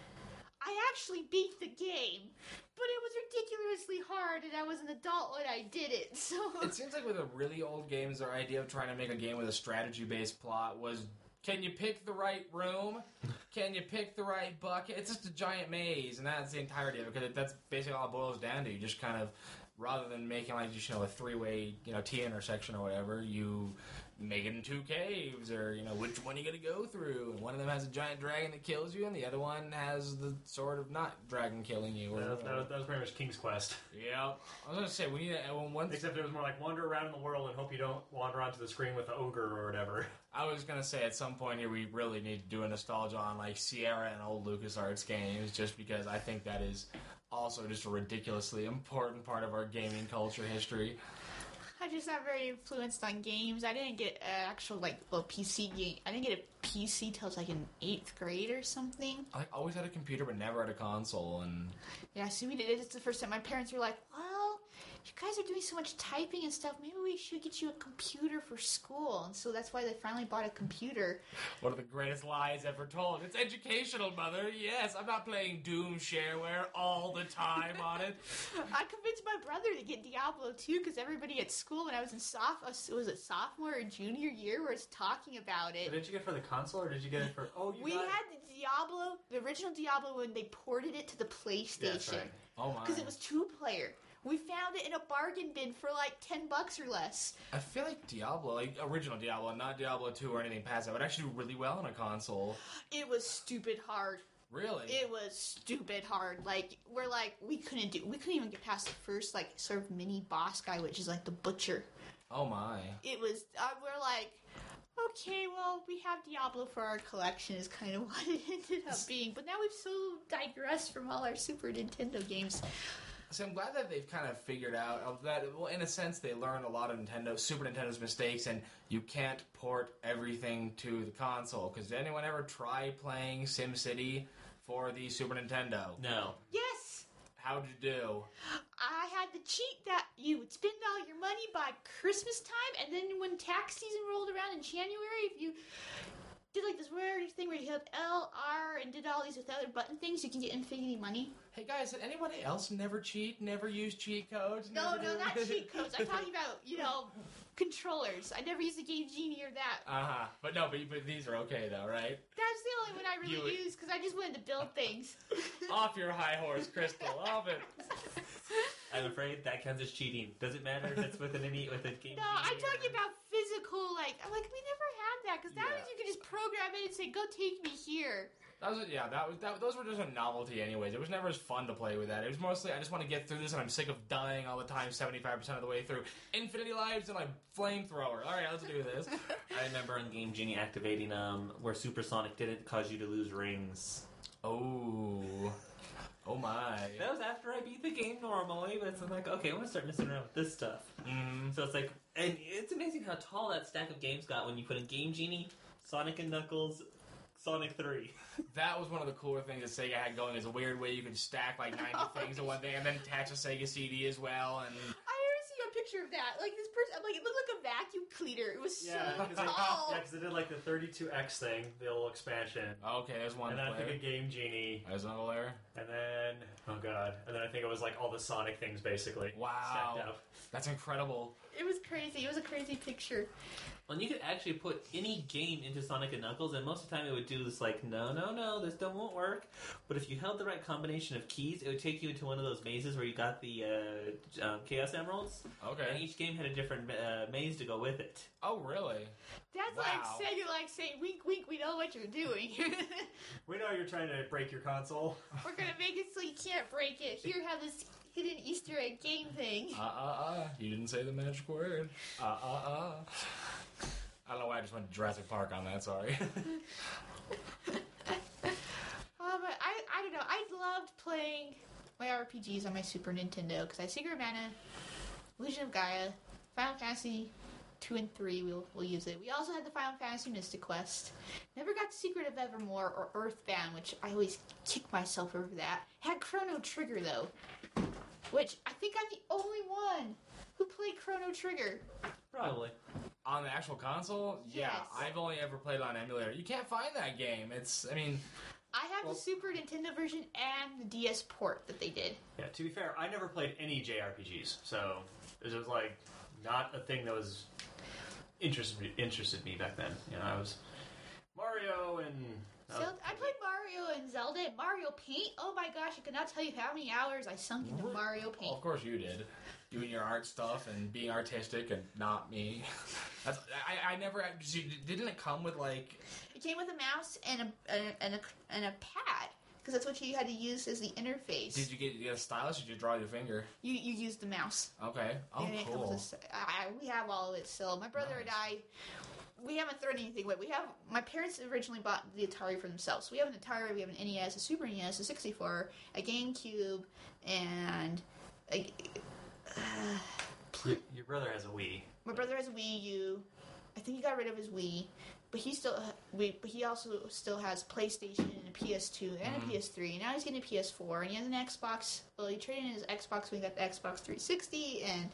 I actually beat the game, but it was ridiculously hard, and I was an adult when I did it. So It seems like with the really old games, their idea of trying to make a game with a strategy-based plot was, can you pick the right room? Can you pick the right bucket? It's just a giant maze, and that's the entirety of it, because that's basically all it boils down to. You just kind of, rather than making like, you know, a three-way, you know, T intersection or whatever, you make it in two caves, or, you know, which one you gotta go through. And one of them has a giant dragon that kills you, and the other one has the sort of not dragon killing you. Or, That was, that, was, that was pretty much King's Quest. yeah. I was gonna say, we need to, when once, Except it was more like wander around in the world and hope you don't wander onto the screen with the ogre or whatever. I was gonna say at some point here we really need to do a nostalgia on like Sierra and old LucasArts games, just because I think that is also just a ridiculously important part of our gaming culture history. I'm just not very influenced on games. I didn't get an actual, like, well, P C game. I didn't get a P C till I was, like, in eighth grade or something. I always had a computer but never had a console, and Yeah, so we did it. It's the first time my parents were like, well, you guys are doing so much typing and stuff. Maybe we should get you a computer for school. And so that's why they finally bought a computer. one of the greatest lies ever told. It's educational, Mother. Yes, I'm not playing Doom shareware all the time on it. I convinced my brother to get Diablo two because everybody at school when I was in soph- was it sophomore or junior year was talking about it. But did you get it for the console or did you get it for... Oh, you We got had the Diablo, the original Diablo, when they ported it to the Yeah, that's PlayStation. right. Oh my. Because it was two-player. We found it in a bargain bin for like ten bucks or less. I feel like Diablo, like original Diablo, not Diablo two or anything past that, would actually do really well on a console. It was stupid hard. Really? It was stupid hard. Like, we're like, we couldn't do, we couldn't even get past the first, like, sort of mini boss guy, which is like the butcher. Oh my. It was, uh, we're like, okay, well, we have Diablo for our collection is kind of what it ended up being. But now we've so digressed from all our Super Nintendo games. So I'm glad that they've kind of figured out that, well, in a sense, they learned a lot of Nintendo, Super Nintendo's mistakes, and you can't port everything to the console. Because did anyone ever try playing SimCity for the Super Nintendo? No. Yes! How'd you do? I had the cheat that you would spend all your money by Christmas time, and then when tax season rolled around in January, if you did like this weird thing where you held L, R, and did all these with other button things, you can get infinity money. Hey guys, did anybody else never cheat? Never use cheat codes? No, Never no, do- not cheat codes. I'm talking about, you know, controllers. I never used the Game Genie or that. Uh-huh. But no, but, but these are okay though, right? That's the only one I really You would- used because I just wanted to build things. Off your high horse, Crystal. Off it. I'm afraid that counts as cheating. Does it matter if it's with an any with a game? No, I'm genie talking or- about physical, like, I'm like, we never had that because nowadays Yeah. you can just program it and say, go take me here. That was yeah. That was that, those were just a novelty, anyways. It was never as fun to play with that. It was mostly I just want to get through this, and I'm sick of dying all the time, seventy-five percent of the way through. Infinity lives and like flamethrower. All right, let's do this. I remember on Game Genie activating um where Supersonic didn't cause you to lose rings. Oh, oh my. That was after I beat the game normally, but it's like, okay, I want to start messing around with this stuff. Mm. So it's like, and it's amazing how tall that stack of games got when you put in Game Genie, Sonic and Knuckles, Sonic three. That was one of the cooler things that Sega had going. Is a weird way you could stack like ninety things in one thing, and then attach a Sega C D as well. And I never see a picture of that. Like, this person, I'm like, it looked like a vacuum cleaner. It was Yeah, so because they, tall. yeah, 'cause they did like the thirty-two X thing, the little expansion. okay, there's one And then I player. think a Game Genie. There's another layer. And then, oh god. And then I think it was like all the Sonic things basically. Wow. Stacked up. That's incredible. It was crazy. It was a crazy picture. And you could actually put any game into Sonic and Knuckles, and most of the time it would do this like, no, no, no, this don't won't work. But if you held the right combination of keys, it would take you into one of those mazes where you got the uh, um, Chaos Emeralds. And Okay. each game had a different uh, maze to go with it. Oh, really? That's Wow. like Sega, like saying, wink, wink, we know what you're doing. We know you're trying to break your console. We're gonna make it so you can't break it. Here, have this hidden Easter egg game thing. Uh uh uh. You didn't say the magic word. Uh uh uh. I don't know why I just went to Jurassic Park on that. Sorry. Uh, but I, I don't know. I loved playing my R P Gs on my Super Nintendo because I had Secret of Mana, Illusion of Gaia, Final Fantasy two and three. We'll we'll use it. We also had the Final Fantasy Mystic Quest. Never got Secret of Evermore or Earthbound, which I always kick myself over that. Had Chrono Trigger though, which I think I'm the only one who played Chrono Trigger. Probably. On the actual console, yeah, Yes. I've only ever played it on emulator. You can't find that game. It's, I mean, I have Well- the Super Nintendo version and the D S port that they did. Yeah, to be fair, I never played any J R P Gs, so it was like not a thing that was interested me, interested me back then. You know, I was Mario and So I played Mario and Zelda and Mario Paint. Oh my gosh, I cannot tell you how many hours I sunk into Mario Paint. Well, of course you did. Doing your art stuff and being artistic and not me. That's, I, I never... Didn't it come with, like... It came with a mouse and a, and a, and a, and a pad. Because that's what you had to use as the interface. Did you get, you get a stylus or did you draw your finger? You you used the mouse. Okay. Oh, And it cool. comes with- I, we have all of it still. My brother Nice. and I, we haven't thrown anything away. We have, my parents originally bought the Atari for themselves. We have an Atari, we have an N E S, a Super N E S, a sixty-four, a GameCube, and a, uh, Your, your brother has a Wii. my brother has a Wii U. I think he got rid of his Wii. But he still, we, but he also still has PlayStation and a P S two and Mm-hmm. a P S three. Now he's getting a P S four, and he has an Xbox. Well, he traded in his Xbox when he got the Xbox three sixty, and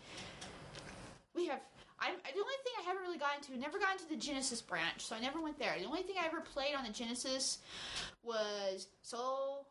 we have. I, the only thing I haven't really gotten to, never gotten to the Genesis branch, so I never went there. The only thing I ever played on the Genesis was Soul,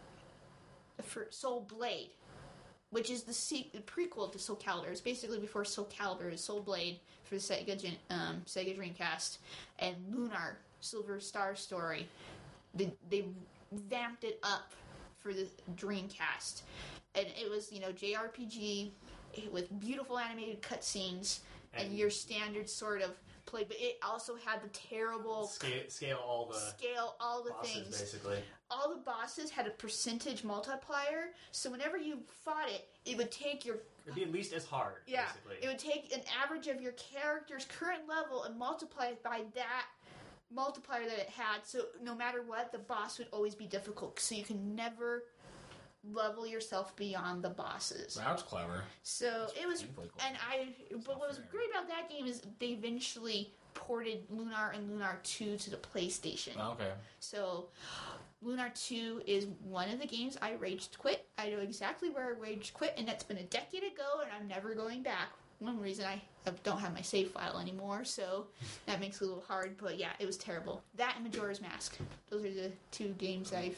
for Soul Blade, which is the, se- the prequel to Soul Calibur. It's basically before Soul Calibur is Soul Blade for the Sega Gen- um, Sega Dreamcast, and Lunar Silver Star Story. They, they vamped it up for the Dreamcast, and it was, you know, J R P G with beautiful animated cutscenes and, And- your standard sort of play. But it also had the terrible Scale, scale all the scale, all the bosses, things. basically. All the bosses had a percentage multiplier, so whenever you fought it, it would take your It'd be at least as hard, yeah, basically. it would take an average of your character's current level and multiply it by that multiplier that it had. So no matter what, the boss would always be difficult. So you can never level yourself beyond the bosses. That's clever. So it was, painfully clever. and I. But not what was fair. great about that game is they eventually ported Lunar and Lunar two to the PlayStation. Okay. So, Lunar two is one of the games I raged quit. I know exactly where I raged quit, and that's been a decade ago, and I'm never going back. One reason I have- don't have my save file anymore, so that makes it a little hard, but yeah, it was terrible. That and Majora's Mask. Those are the two games I've...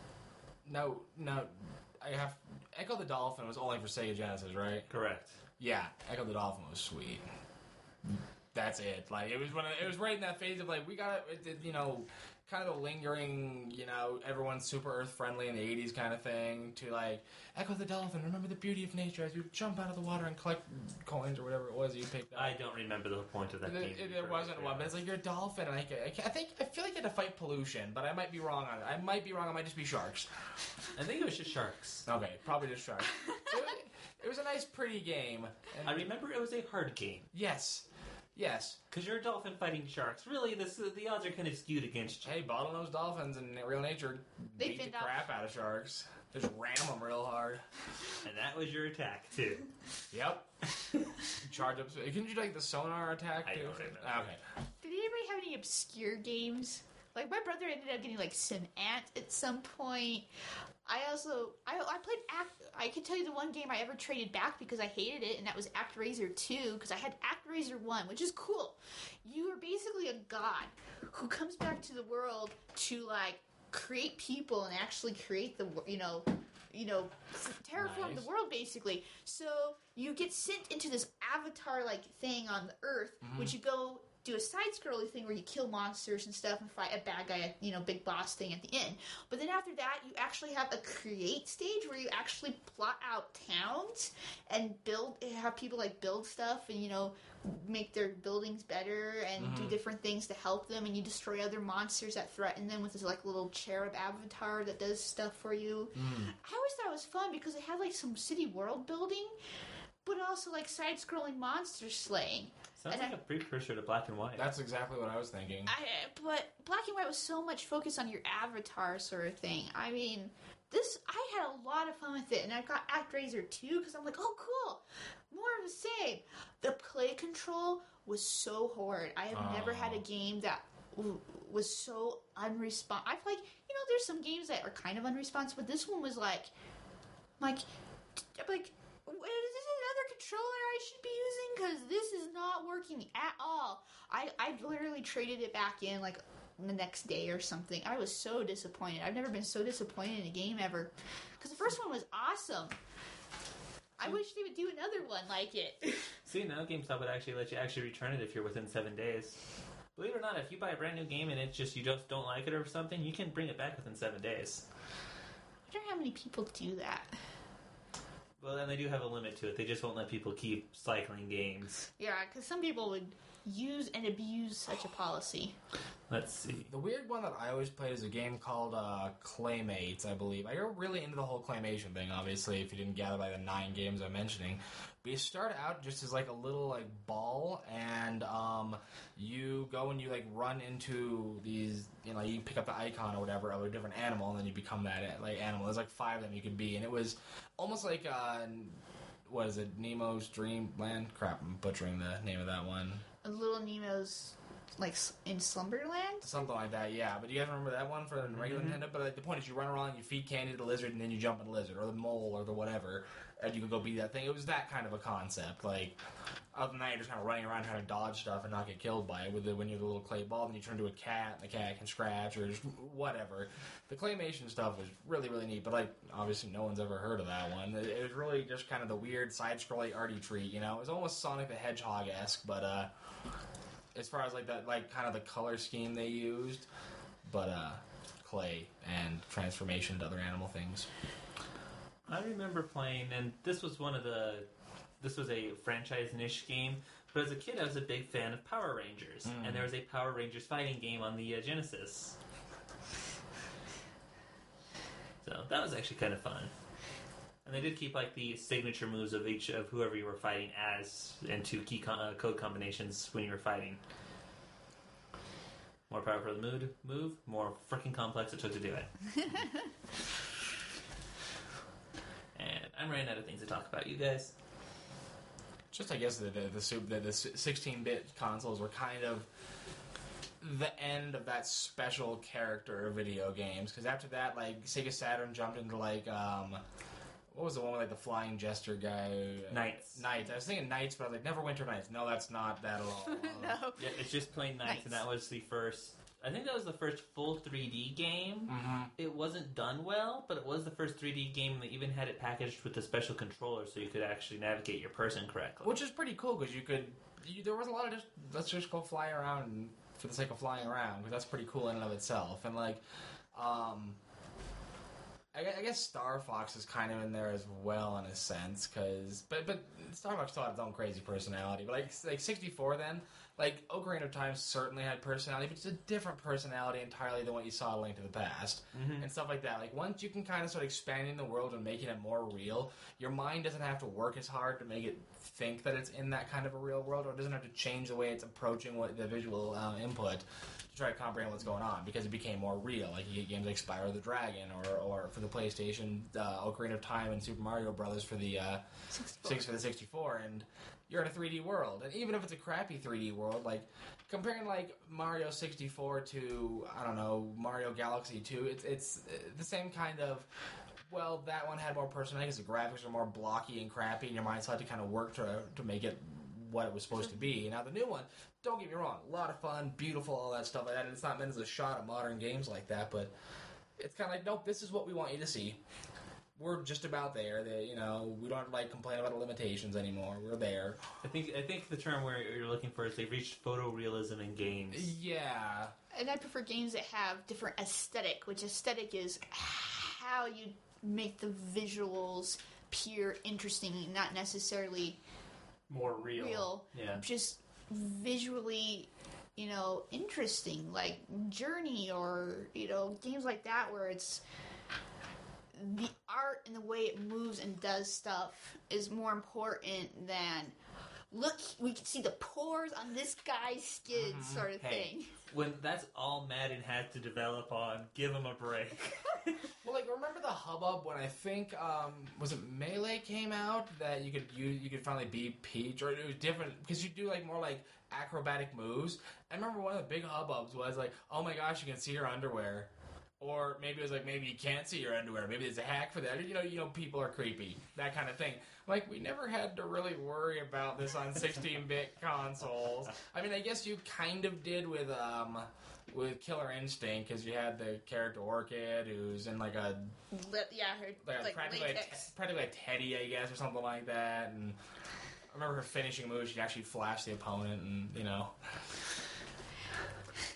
No, no. I have... Echo the Dolphin was only for Sega Genesis, right? Correct. Yeah, Echo the Dolphin was sweet. That's it. Like, it was when it was right in that phase of, like, we got, it, it, you know, kind of the lingering, you know, everyone's super earth-friendly in the eighties kind of thing, to, like, Echo the Dolphin, remember the beauty of nature as you jump out of the water and collect coins or whatever it was you picked up. I don't remember the point of that It, game. it, to be it perfectly wasn't one, but it's honest. like you're a dolphin, and I, I, I think I feel like you had to fight pollution, but I might be wrong on it. I might be wrong. It might just be sharks. I think it was just sharks. Okay, probably just sharks. it, was, it was a nice, pretty game. And I remember it was a hard game. yes, yes. Because you're a dolphin fighting sharks. Really, this, the odds are kind of skewed against you. Hey, bottlenose dolphins in real nature They beat the fend off- crap out of sharks. Just ram them real hard. And that was your attack, too. Yep. Charge up. Couldn't you do, like the sonar attack? I too? don't remember. Okay. Did anybody have any obscure games? Like, my brother ended up getting, like, Sim Ant at some point. I also, I, I played Act, I can tell you the one game I ever traded back because I hated it, and that was ActRaiser two, because I had ActRaiser one, which is cool. You are basically a god who comes back to the world to, like, create people and actually create the, wo- you know, you know, terraform Nice. the world, basically. So, you get sent into this avatar-like thing on the Earth, which you go do a side-scrolling thing where you kill monsters and stuff and fight a bad guy, you know, big boss thing at the end. But then after that, you actually have a create stage where you actually plot out towns and build, have people, like, build stuff and, you know, make their buildings better and do different things to help them, and you destroy other monsters that threaten them with this, like, little cherub avatar that does stuff for you. I always thought it was fun because it had, like, some city world building, but also, like, side-scrolling monster slaying. Sounds And like I- a precursor to Black and White. That's exactly what I was thinking. I, but Black and White was so much focused on your avatar sort of thing. I mean, this, I had a lot of fun with it, and I got ActRaiser two because I'm like, oh, cool, more of the same. The play control was so hard. I have never had a Oh. game that w- was so unresponsive. I like, you know, there's some games that are kind of unresponsive, but this one was like, like, I'm like, is this another controller I should be using? Because this is not working at all. I, I literally traded it back in like the next day or something. I was so disappointed. I've never been so disappointed in a game ever. Because the first one was awesome. I wish they would do another one like it. See, now GameStop would actually let you actually return it if you're within seven days. believe it or not, if you buy a brand new game and it just you just don't like it or something, you can bring it back within seven days. I wonder how many people do that. Well, then they do have a limit to it. They just won't let people keep cycling games. Yeah, because some people would use and abuse such a policy. Let's see. The weird one that I always played is a game called uh, Claymates, I believe. I got really into the whole claymation thing, obviously, if you didn't gather by the nine games I'm mentioning. But you start out just as like a little like ball, and um, you go and you like run into these, you know, you pick up the icon or whatever of a different animal, and then you become that like animal. There's like five of them you could be, and it was almost like uh, what is it, Nemo's Dreamland? Crap, I'm butchering the name of that one. Little Nemo's, like, in Slumberland? Something like that, yeah. But do you guys remember that one for the regular Mm-hmm. Nintendo? But like, the point is you run around, you feed candy to the lizard, and then you jump on the lizard, or the mole, or the whatever, and you can go beat that thing. It was that kind of a concept. Like, other than that, you're just kind of running around trying to dodge stuff and not get killed by it. With the, when you're the little clay ball, then you turn into a cat, and the cat can scratch, or just whatever. The claymation stuff was really, really neat, but like, obviously no one's ever heard of that one. It, it was really just kind of the weird side-scrolling arty treat, you know? It was almost Sonic the Hedgehog-esque, but, uh... as far as like that, like kind of the color scheme they used, but uh, clay and transformation to other animal things. I remember playing, and this was one of the, this was a franchise niche game. But as a kid, I was a big fan of Power Rangers, Mm. and there was a Power Rangers fighting game on the uh, Genesis. So that was actually kind of fun. And they did keep like the signature moves of each of whoever you were fighting as, and two key co- uh, code combinations when you were fighting. More power for the mood move, more freaking complex it took to do it. And I'm running out of things to talk about, you guys. Just I guess the the the, soup- the, the sixteen-bit consoles were kind of the end of that special character of video games, because after that, like Sega Saturn jumped into like um. What was the one with like the flying jester guy? Knights. Knights. I was thinking Knights, but I was like, Neverwinter Nights. No, that's not that at all. No. Yeah, it's just plain Knights, Nice. and that was the first. I think that was the first full three D game. Mm-hmm. It wasn't done well, but it was the first three D game that even had it packaged with a special controller, so you could actually navigate your person correctly. Which is pretty cool because you could. You, there was a lot of just let's just go fly around and, for the sake of flying around, because that's pretty cool in and of itself. And like, um, I, gue- I guess Star Fox is kind of in there as well in a sense, because but but Star Fox still had its own crazy personality. But like like sixty-four then, like Ocarina of Time certainly had personality, but it's a different personality entirely than what you saw in Link to the Past Mhm. and stuff like that. Like once you can kind of start expanding the world and making it more real, your mind doesn't have to work as hard to make it think that it's in that kind of a real world, or it doesn't have to change the way it's approaching what the visual uh, input to try to comprehend what's going on, because it became more real. Like you get games like Spyro the Dragon, or, or for the PlayStation, uh, Ocarina of Time and Super Mario Brothers for the uh, six for the sixty-four, and you're in a three D world. And even if it's a crappy three D world, like comparing like Mario sixty-four to I don't know Mario Galaxy two, it's it's uh, the same kind of. Well, that one had more personality because the graphics are more blocky and crappy, and your mind still had to kind of work to to make it what it was supposed to be. Now the new one, don't get me wrong, a lot of fun, beautiful, all that stuff like that. And it's not meant as a shot at modern games like that, but it's kind of like, nope, this is what we want you to see. We're just about there. That you know, we don't have to like complain about the limitations anymore. We're there. I think I think the term where you're looking for is they've reached photorealism in games. Yeah. And I prefer games that have different aesthetic, which aesthetic is how you make the visuals appear interesting, not necessarily More real. real. Yeah. Just visually, you know, interesting, like Journey or, you know, games like that where it's the art and the way it moves and does stuff is more important than look, we can see the pores on this guy's skin sort of Hey, thing. when that's all Madden had to develop on, give him a break. Well, like remember the hubbub when I think um, was it Melee came out that you could you you could finally be Peach, or it was different because you do like more like acrobatic moves. I remember one of the big hubbubs was like, oh my gosh, you can see your underwear. Or maybe it was like, maybe you can't see your underwear. Maybe there's a hack for that. You know, you know, people are creepy. That kind of thing. Like, we never had to really worry about this on sixteen-bit consoles. I mean, I guess you kind of did with um, with Killer Instinct, because you had the character Orchid, who's in like a Le- yeah, her like, a like practically, a te- latex. practically a teddy, I guess, or something like that. And I remember her finishing move, she'd actually flash the opponent, and you know.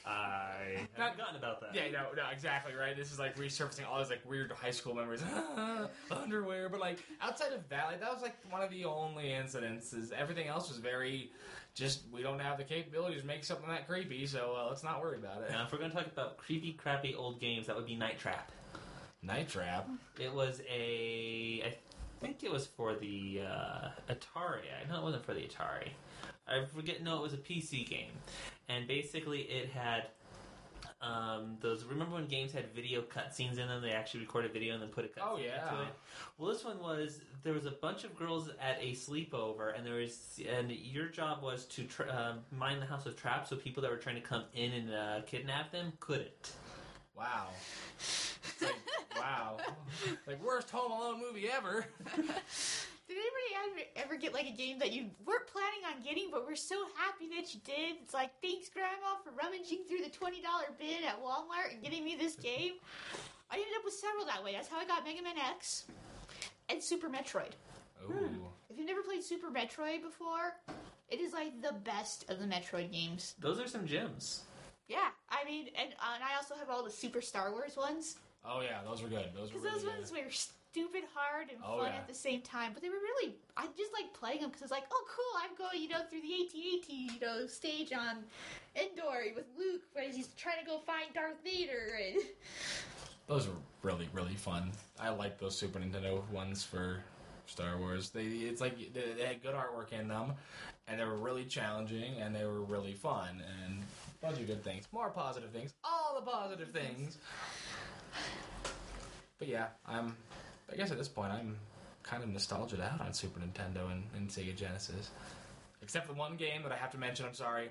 I have Not- forgotten about that. Yeah, no, no, exactly, right? This is like resurfacing all those like weird high school memories. Underwear, but like outside of that, like, that was like one of the only incidences. Everything else was very just, we don't have the capabilities to make something that creepy, so uh, let's not worry about it. Now, if we're going to talk about creepy, crappy old games, that would be Night Trap. Night Trap. It was a, I think it was for the uh, Atari. I know it wasn't for the Atari. I forget. No, it was a P C game, and basically it had um, those. Remember when games had video cutscenes in them? They actually recorded video and then put a cutscene Oh, yeah. into it. Well, this one was there was a bunch of girls at a sleepover, and there was and your job was to tra- um, mine the house with traps, so people that were trying to come in and uh, kidnap them couldn't. Wow. It's like, wow. Like, worst Home Alone movie ever. Did anybody ever, ever get like a game that you weren't planning on getting, but were so happy that you did? It's like, thanks, Grandma, for rummaging through the twenty dollar bin at Walmart and getting me this game. I ended up with several that way. That's how I got Mega Man X and Super Metroid. Ooh. If you've never played Super Metroid before, it is like the best of the Metroid games. Those are some gems. Yeah, I mean, and, uh, and I also have all the Super Star Wars ones. Oh, yeah, those were good. Those were Because really those good. ones were stupid hard and Oh, fun yeah. at the same time. But they were really, I just like playing them because it's like, oh cool, I'm going, you know, through the A T A T, you know, stage on Endor with Luke where he's trying to go find Darth Vader. And Those were really, really fun. I like those Super Nintendo ones for Star Wars. They, it's like they, they had good artwork in them, and they were really challenging, and they were really fun, and a bunch of good things. More positive things. All the positive things. But yeah, I'm. I guess at this point, I'm kind of nostalgic out on Super Nintendo and, and Sega Genesis. Except for one game that I have to mention. I'm sorry.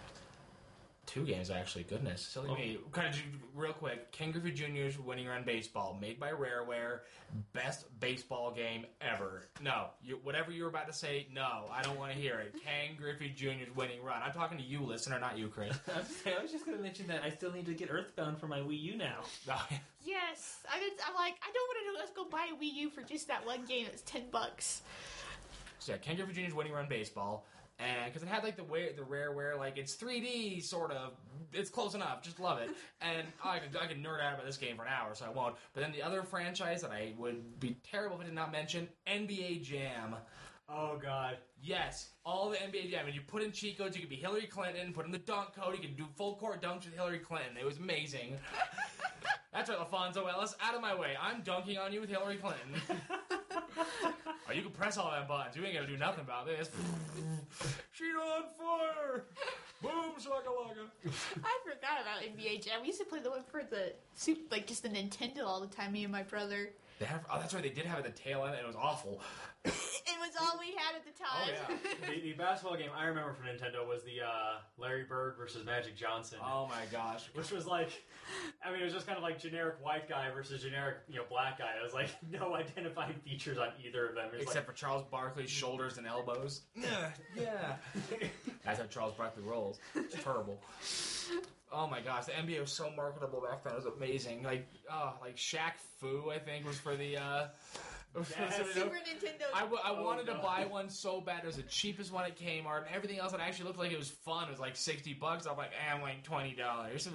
Two games, actually. Goodness. Silly me. Kind of real quick. Ken Griffey Junior's Winning Run Baseball, made by Rareware. Best baseball game ever. No. You, whatever you were about to say, no. I don't want to hear it. Ken Griffey Junior's Winning Run. I'm talking to you, listener, not you, Chris. I was just going to mention that I still need to get Earthbound for my Wii U now. yes, I was, I'm like, I don't want to let's go buy a Wii U for just that one game. It's ten bucks. So yeah, Ken Griffey Junior's Winning Run Baseball. And because it had like the way the Rareware, like it's three D sort of, it's close enough, just love it. And oh, I could I could nerd out about this game for an hour, so I won't. But then the other franchise that I would be terrible if I did not mention, N B A Jam. Oh god. Yes, all the N B A Jam. And you put in cheat codes, you could be Hillary Clinton. Put in the dunk code, you could do full court dunks with Hillary Clinton. It was amazing. That's right, Alfonso Ellis. Out of my way. I'm dunking on you with Hillary Clinton. Oh, you can press all them buttons. You ain't gonna do nothing about this. She's on fire! Boom, shakalaka. I forgot about N B A Jam. We used to play the one for the soup, like just the Nintendo all the time. Me and my brother. They have, oh, that's right. They did have it at the tail end, and it was awful. It was all we had at the time. Oh, yeah. The, the basketball game I remember from Nintendo was the uh, Larry Bird versus Magic Johnson. Oh my gosh. Which was like, I mean, it was just kind of like generic white guy versus generic, you know, black guy. It was like no identifying features on either of them. It was Except for Charles Barkley's shoulders and elbows. Yeah, yeah. That's how Charles Barkley rolls. It's terrible. Oh my gosh, the N B A was so marketable back then. It was amazing. Like, oh, like Shaq Fu, I think, was for the. Uh, Yes. Super Nintendo. I, w- I Oh, wanted to God. buy one so bad. It was the cheapest one at Kmart, and everything else that actually looked like it was fun. It was like sixty bucks. I'm like, eh, I'm like twenty dollars.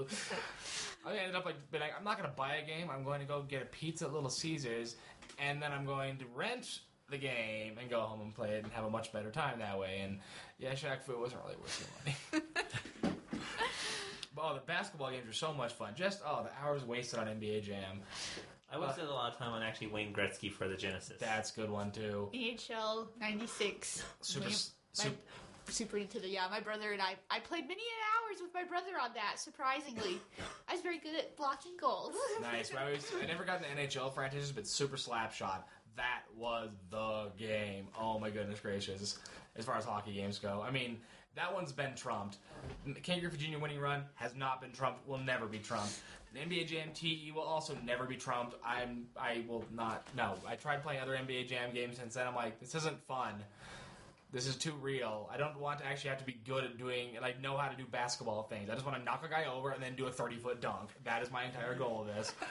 I ended up like, being like, I'm not going to buy a game. I'm going to go get a pizza at Little Caesars, and then I'm going to rent the game and go home and play it and have a much better time that way. And yeah, Shaq Fu wasn't really worth the money. But oh, the basketball games were so much fun. Just, oh, the hours wasted on N B A Jam. I wasted a lot of time on actually Wayne Gretzky for the Genesis. That's a good one, too. E H L ninety-six. Super, My- super, my Super Nintendo. Yeah, my brother and I. I played many hours with my brother on that. Surprisingly, I was very good at blocking goals. nice. I, always, I never got the N H L franchises, but Super Slapshot. That was the game. Oh my goodness gracious. As far as hockey games go. I mean, that one's been trumped. Ken Griffey Junior Winning Run has not been trumped, will never be trumped. The N B A Jam T E will also never be trumped. I'm, I will not, no. I tried playing other N B A Jam games since then. I'm like, this isn't fun. This is too real. I don't want to actually have to be good at doing, like, know how to do basketball things. I just want to knock a guy over and then do a thirty-foot dunk. That is my entire goal of this.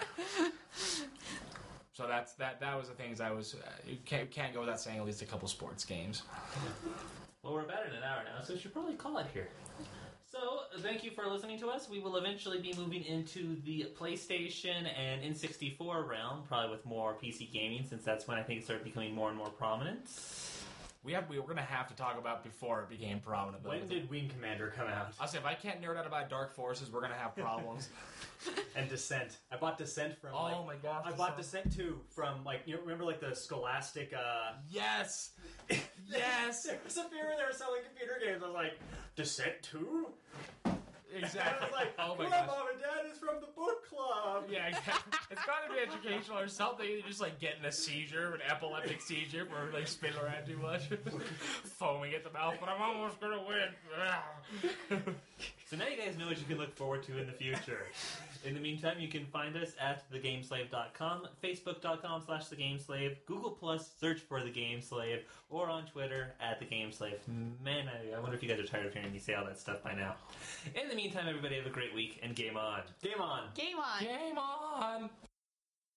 So that's that. That was the things I was. Uh, you can't can't go without saying at least a couple sports games. Well, we're about in an hour now, so we should probably call it here. So, thank you for listening to us. We will eventually be moving into the PlayStation and N sixty-four realm, probably with more P C gaming, since that's when I think it started becoming more and more prominent. We have we were gonna have to talk about before it became prominent. Though. When did Wing Commander come out? I'll say if I can't nerd out about Dark Forces, we're gonna have problems. And Descent. I bought Descent from. Oh like, my gosh! I bought Descent two from like you remember like the Scholastic. uh... Yes, yes. There was a period they were selling computer games. I was like, Descent two. Exactly. I was like, oh my well, gosh. Mom and Dad is from the book club. Yeah, exactly. It's got to be educational or something. You're just like getting a seizure, an epileptic seizure, for like spinning around too much, foaming at the mouth. But I'm almost gonna win. So now you guys know what you can look forward to in the future. In the meantime, you can find us at the game slave dot com, facebook dot com slash the game slave, Google Plus, search for the Game Slave, or on Twitter at the Game Slave. Man, I, I wonder if you guys are tired of hearing me say all that stuff by now. In the meantime, everybody have a great week and game on. Game on. Game on. Game on.